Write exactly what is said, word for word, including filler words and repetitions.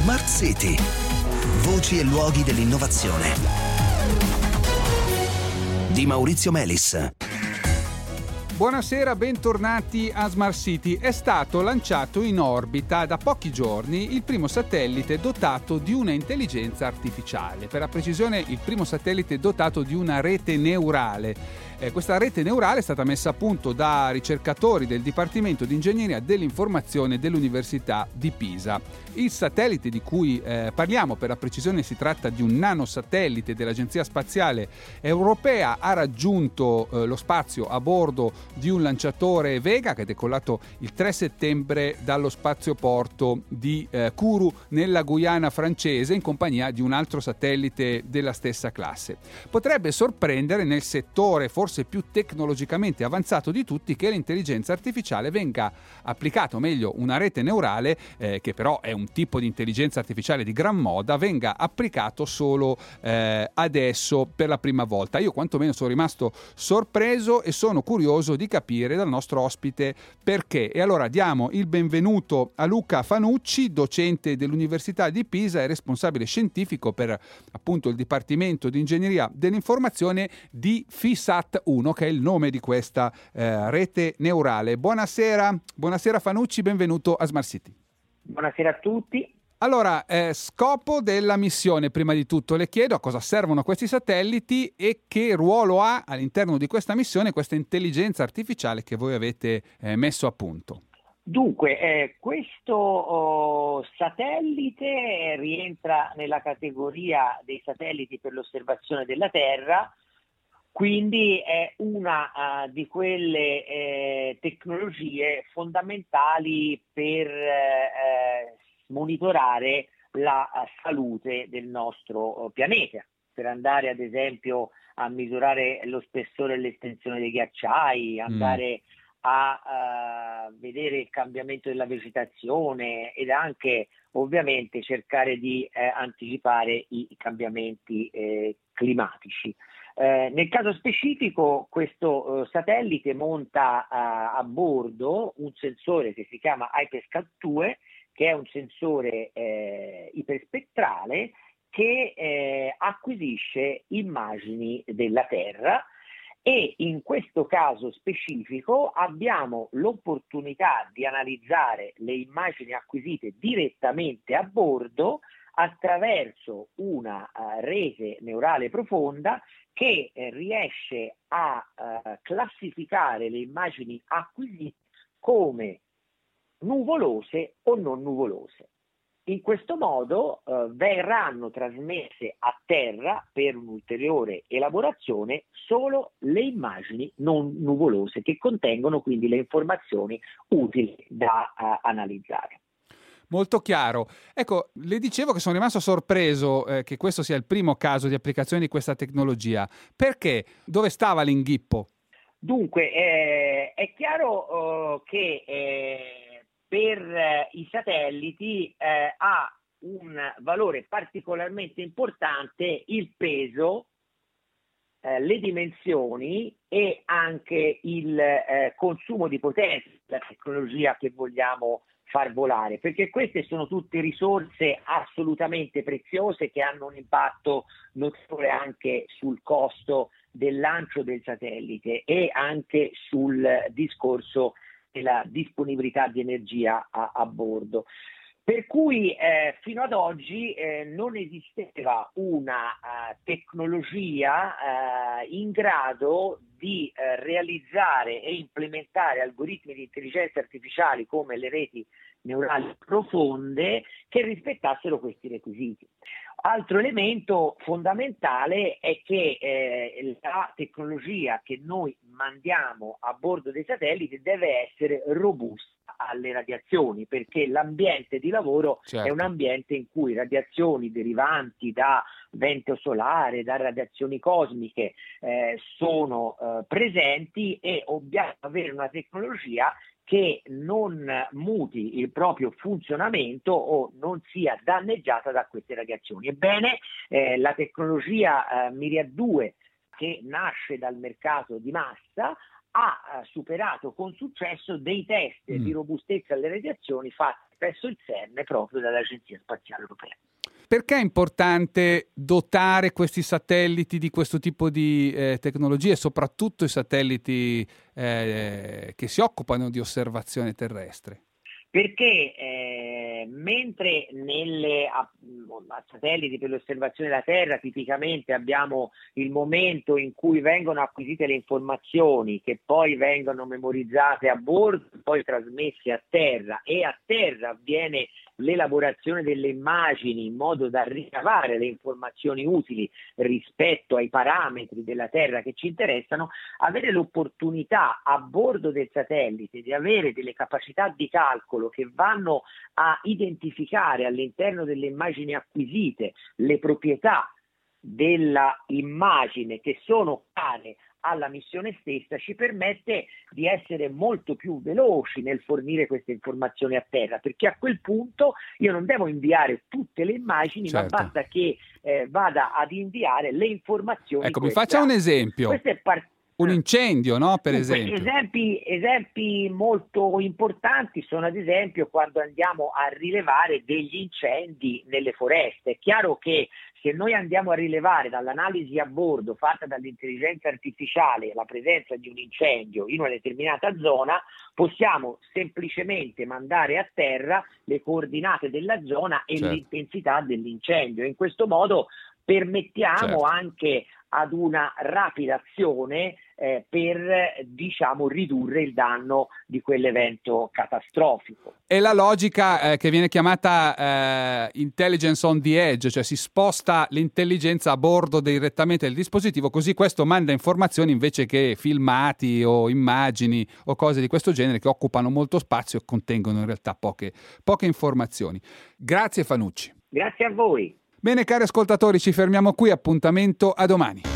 Smart City. Voci e luoghi dell'innovazione. Di Maurizio Melis. Buonasera, bentornati a Smart City. È stato lanciato in orbita da pochi giorni il primo satellite dotato di una intelligenza artificiale. Per la precisione, il primo satellite dotato di una rete neurale. Eh, questa rete neurale è stata messa a punto da ricercatori del Dipartimento di Ingegneria dell'Informazione dell'Università di Pisa. Il satellite di cui eh, parliamo, per la precisione si tratta di un nanosatellite dell'Agenzia Spaziale Europea, ha raggiunto eh, lo spazio a bordo di un lanciatore Vega che è decollato il tre settembre dallo spazioporto di eh, Kourou nella Guyana francese in compagnia di un altro satellite della stessa classe. Potrebbe sorprendere nel settore forse più tecnologicamente avanzato di tutti che l'intelligenza artificiale venga applicata, o meglio una rete neurale eh, che però è un tipo di intelligenza artificiale di gran moda, venga applicato solo eh, adesso per la prima volta. Io quantomeno sono rimasto sorpreso e sono curioso di capire dal nostro ospite perché. E allora diamo il benvenuto a Luca Fanucci, docente dell'Università di Pisa e responsabile scientifico per appunto il Dipartimento di Ingegneria dell'Informazione di FISAT uno, che è il nome di questa eh, rete neurale. Buonasera, buonasera Fanucci, benvenuto a Smart City. Buonasera a tutti. Allora, eh, scopo della missione, prima di tutto le chiedo a cosa servono questi satelliti e che ruolo ha all'interno di questa missione questa intelligenza artificiale che voi avete eh, messo a punto. Dunque, eh, questo oh, satellite rientra nella categoria dei satelliti per l'osservazione della Terra, quindi è una uh, di quelle eh, tecnologie fondamentali per eh, monitorare la uh, salute del nostro uh, pianeta, per andare ad esempio a misurare lo spessore e l'estensione dei ghiacciai, andare mm. a uh, vedere il cambiamento della vegetazione ed anche ovviamente cercare di eh, anticipare i cambiamenti eh, climatici. Eh, nel caso specifico questo uh, satellite monta uh, a bordo un sensore che si chiama HyperScan due, che è un sensore eh, iperspettrale che eh, acquisisce immagini della Terra, e in questo caso specifico abbiamo l'opportunità di analizzare le immagini acquisite direttamente a bordo attraverso una uh, rete neurale profonda che eh, riesce a uh, classificare le immagini acquisite come nuvolose o non nuvolose. In questo modo eh, verranno trasmesse a terra per un'ulteriore elaborazione solo le immagini non nuvolose, che contengono quindi le informazioni utili da uh, analizzare. Molto chiaro. Ecco, le dicevo che sono rimasto sorpreso eh, che questo sia il primo caso di applicazione di questa tecnologia. Perché? Dove stava l'inghippo? Dunque, eh, è chiaro uh, che eh, per eh, i satelliti eh, ha un valore particolarmente importante il peso, eh, le dimensioni e anche il eh, consumo di potenza della tecnologia che vogliamo far volare, perché queste sono tutte risorse assolutamente preziose che hanno un impatto notevole anche sul costo del lancio del satellite e anche sul discorso della disponibilità di energia a, a bordo. Per cui eh, fino ad oggi eh, non esisteva una uh, tecnologia uh, in grado di uh, realizzare e implementare algoritmi di intelligenza artificiali come le reti neurali profonde che rispettassero questi requisiti. Altro elemento fondamentale è che eh, la tecnologia che noi mandiamo a bordo dei satelliti deve essere robusta alle radiazioni, perché l'ambiente di lavoro certo. è un ambiente in cui radiazioni derivanti da vento solare, da radiazioni cosmiche eh, sono eh, presenti, e dobbiamo avere una tecnologia che non muti il proprio funzionamento o non sia danneggiata da queste radiazioni. Ebbene, eh, la tecnologia eh, Myriad due, che nasce dal mercato di massa, ha superato con successo dei test mm. di robustezza alle radiazioni fatti presso il CERN proprio dall'Agenzia Spaziale Europea. Perché è importante dotare questi satelliti di questo tipo di eh, tecnologie, soprattutto i satelliti eh, che si occupano di osservazione terrestre? Perché eh, mentre nelle a, a satelliti per l'osservazione della Terra tipicamente abbiamo il momento in cui vengono acquisite le informazioni che poi vengono memorizzate a bordo, poi trasmesse a terra, e a terra avviene l'elaborazione delle immagini in modo da ricavare le informazioni utili rispetto ai parametri della Terra che ci interessano, avere l'opportunità a bordo del satellite di avere delle capacità di calcolo che vanno a identificare all'interno delle immagini acquisite le proprietà della immagine che sono care alla missione stessa, ci permette di essere molto più veloci nel fornire queste informazioni a terra, perché a quel punto io non devo inviare tutte le immagini, certo. ma basta che eh, vada ad inviare le informazioni. Ecco, mi faccia un esempio. Questo è part- un incendio, no? Per Dunque, esempio. Esempi, esempi molto importanti sono ad esempio quando andiamo a rilevare degli incendi nelle foreste. È chiaro che se noi andiamo a rilevare dall'analisi a bordo fatta dall'intelligenza artificiale la presenza di un incendio in una determinata zona, possiamo semplicemente mandare a terra le coordinate della zona e certo. l'intensità dell'incendio. In questo modo permettiamo certo. anche ad una rapida azione eh, per diciamo ridurre il danno di quell'evento catastrofico. È la logica eh, che viene chiamata eh, intelligence on the edge, cioè si sposta l'intelligenza a bordo direttamente del dispositivo, così questo manda informazioni invece che filmati o immagini o cose di questo genere che occupano molto spazio e contengono in realtà poche, poche informazioni. Grazie Fanucci. Grazie a voi. Bene cari ascoltatori, ci fermiamo qui, appuntamento a domani.